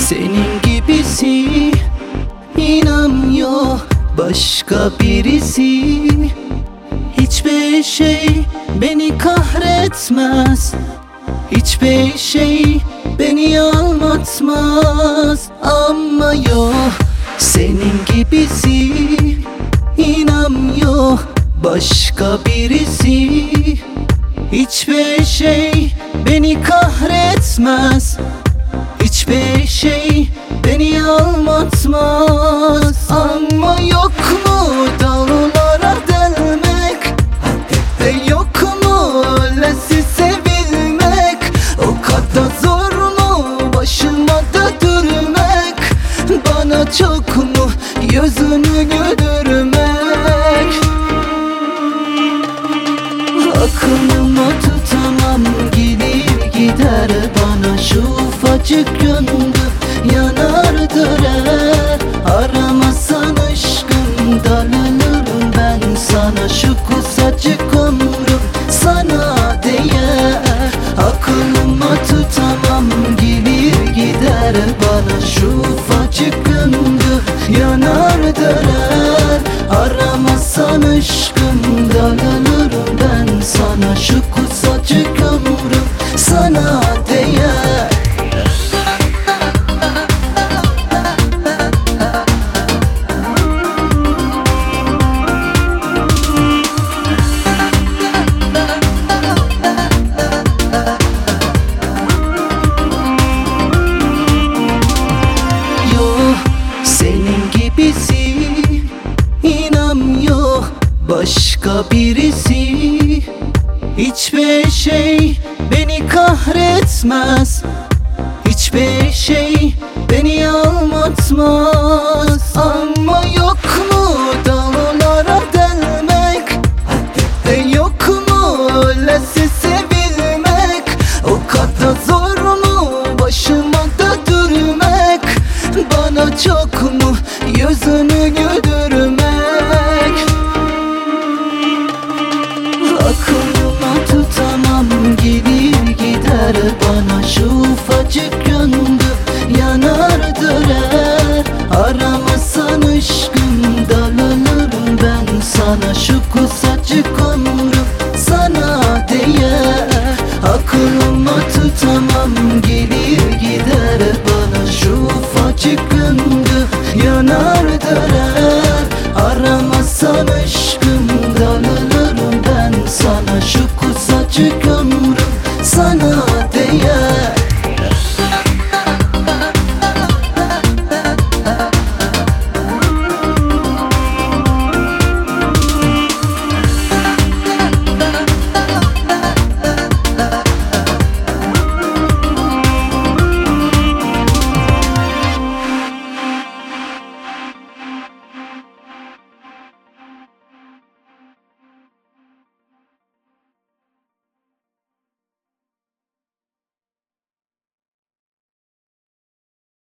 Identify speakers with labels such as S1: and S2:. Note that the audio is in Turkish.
S1: Senin gibisi inan yok başka birisi. Hiçbir şey beni kahretmez, hiçbir şey beni aldatmaz. Ama yok senin gibisi inan yok başka birisi. Hiçbir şey beni kahretmez, hiçbir şey beni aldatmaz. Ama yok mu dağlara delmek, yok mu öylesi sevilmek? O kadar zor mu başıma da durmak, bana çok mu yüzünü güldürmek? Aklımı tutamam, gelir gider bana şu ufacık gönlü yanar döner. Aramasan aşkım darlanırım ben sana, şu kısacık ömrüm sana değer. Aklımı tutamam, gelir gider bana şu ufacık gönlü yanar döner. Aramasan aşkım darlanırım ben sana, şu kısacık ömrüm sana değer. Senin gibisi inan yok başka birisi. Hiçbir şey beni kahretmez, hiçbir şey beni aldatmaz. Ama yok mu dağlara delmek, yok mu öylesi sevilmek? O kadar zor mu başıma da durmak, bana çok mu yüzünü güldürmek? Aklımı tutamam, gelir gider bana şu ufacık gönlü yanar döner. Aramasan aşkım darlanırım ben sana, şu kısacık ömrüm sana değer. Aklımı tutamam, gelir gider bana şu ufacık gönlü yanar döner.